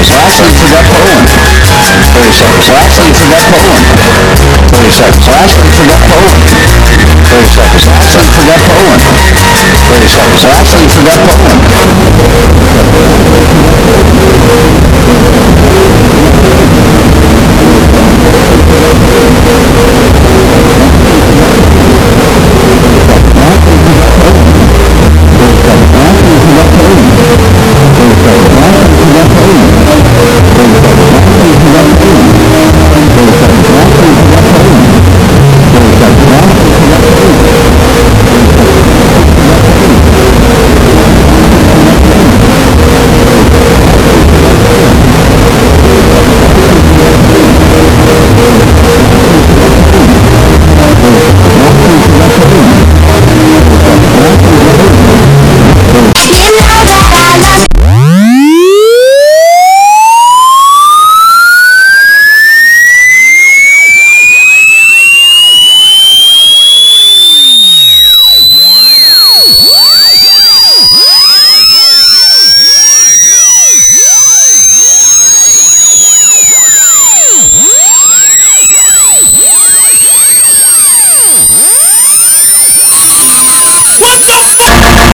So actually forgot Poland. 30 seconds. So actually forgot Poland. 30 seconds. So actually forgot Poland. 30 seconds. So actually forgot Poland. 30 seconds. So actually forgot Poland. Forgot Poland.